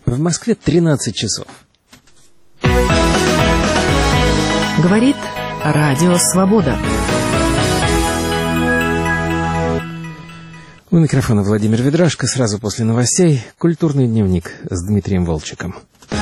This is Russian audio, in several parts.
В Москве 13 часов. Говорит Радио Свобода. У микрофона Владимир Ведрашко. Сразу после новостей «Культурный дневник» с Дмитрием Волчеком.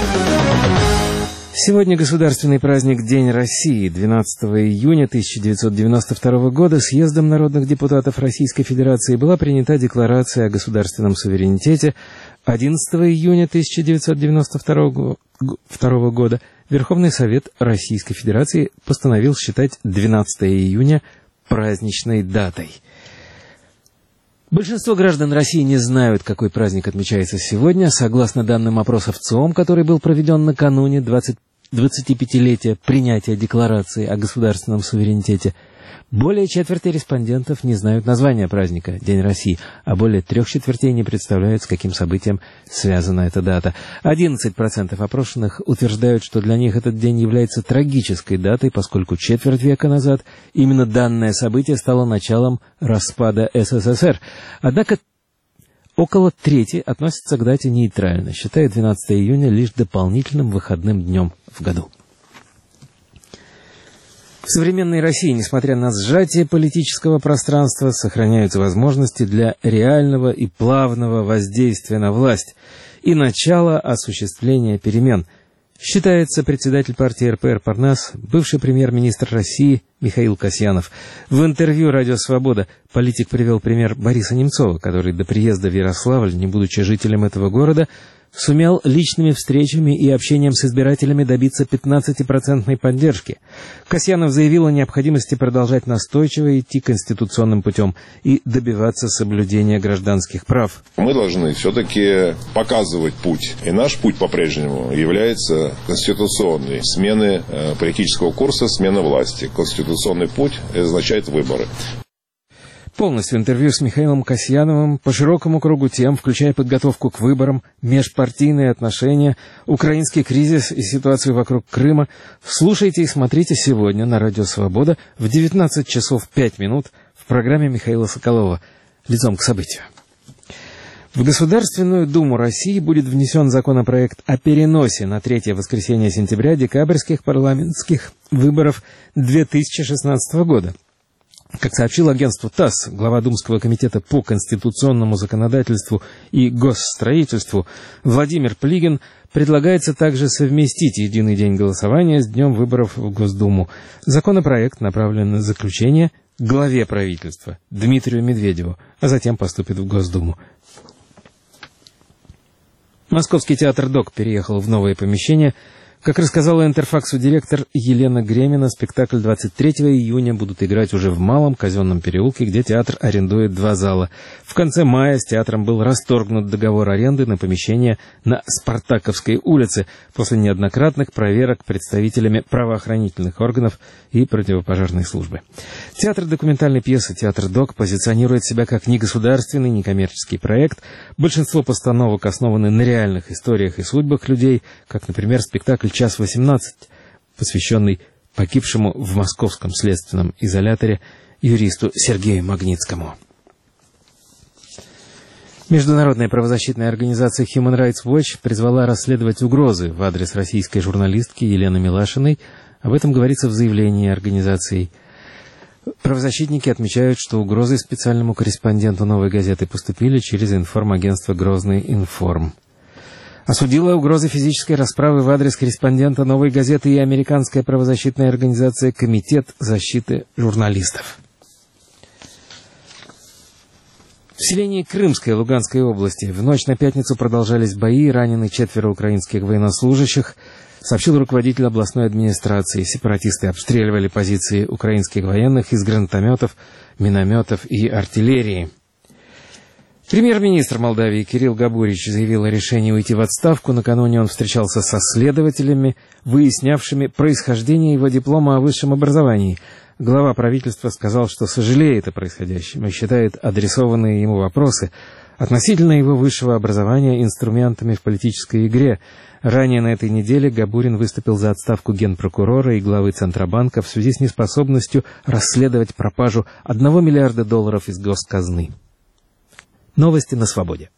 Сегодня государственный праздник День России. 12 июня 1992 года съездом народных депутатов Российской Федерации была принята Декларация о государственном суверенитете. 11 июня 1992 года Верховный Совет Российской Федерации постановил считать 12 июня праздничной датой. Большинство граждан России не знают, какой праздник отмечается сегодня. Согласно данным опроса ВЦИОМ, который был проведен накануне 25-летия принятия Декларации о государственном суверенитете, более четверти респондентов не знают названия праздника «День России», а более 3/4 не представляют, с каким событием связана эта дата. 11% опрошенных утверждают, что для них этот день является трагической датой, поскольку четверть века назад именно данное событие стало началом распада СССР. Однако около трети относятся к дате нейтрально, считая 12 июня лишь дополнительным выходным днем в году. В современной России, несмотря на сжатие политического пространства, сохраняются возможности для реального и плавного воздействия на власть и начала осуществления перемен, считается председатель партии РПР «Парнас», бывший премьер-министр России Михаил Касьянов. В интервью «Радио Свобода» политик привел пример Бориса Немцова, который до приезда в Ярославль, не будучи жителем этого города, сумел личными встречами и общением с избирателями добиться 15% поддержки. Касьянов заявил о необходимости продолжать настойчиво идти конституционным путем и добиваться соблюдения гражданских прав. Мы должны все-таки показывать путь. И наш путь по-прежнему является конституционный. Смены политического курса, смена власти. Конституционный путь означает выборы. Полностью интервью с Михаилом Касьяновым по широкому кругу тем, включая подготовку к выборам, межпартийные отношения, украинский кризис и ситуацию вокруг Крыма, слушайте и смотрите сегодня на Радио Свобода в 19 часов 5 минут в программе Михаила Соколова «Лицом к событию». В Государственную Думу России будет внесен законопроект о переносе на 3 воскресенье сентября декабрьских парламентских выборов 2016 года. Как сообщил агентству ТАСС, глава Думского комитета по конституционному законодательству и госстроительству Владимир Плигин, предлагается также совместить единый день голосования с днем выборов в Госдуму. Законопроект направлен на заключение главе правительства Дмитрию Медведеву, а затем поступит в Госдуму. Московский театр ДОК переехал в новое помещение. Как рассказала Интерфаксу директор Елена Гремина, спектакль 23 июня будут играть уже в Малом Казенном переулке, где театр арендует 2 зала. В конце мая с театром был расторгнут договор аренды на помещение на Спартаковской улице после неоднократных проверок представителями правоохранительных органов и противопожарной службы. Театр документальной пьесы «Театр ДОК» позиционирует себя как негосударственный, некоммерческий проект. Большинство постановок основаны на реальных историях и судьбах людей, как, например, спектакль «Час 18», посвященный погибшему в московском следственном изоляторе юристу Сергею Магнитскому. Международная правозащитная организация Human Rights Watch призвала расследовать угрозы в адрес российской журналистки Елены Милашиной. Об этом говорится в заявлении организации. Правозащитники отмечают, что угрозы специальному корреспонденту «Новой газеты» поступили через информагентство «Грозный Информ». Осудила угрозы физической расправы в адрес корреспондента «Новой газеты» и американская правозащитная организация «Комитет защиты журналистов». В селении Крымской Луганской области в ночь на пятницу продолжались бои, ранены 4 украинских военнослужащих, сообщил руководитель областной администрации. Сепаратисты обстреливали позиции украинских военных из гранатометов, минометов и артиллерии. Премьер-министр Молдавии Кирилл Габурич заявил о решении уйти в отставку. Накануне он встречался со следователями, выяснявшими происхождение его диплома о высшем образовании. Глава правительства сказал, что сожалеет о происходящем и считает адресованные ему вопросы относительно его высшего образования инструментами в политической игре. Ранее на этой неделе Габурин выступил за отставку генпрокурора и главы Центробанка в связи с неспособностью расследовать пропажу $1 миллиарда из госказны. Новости на свободе.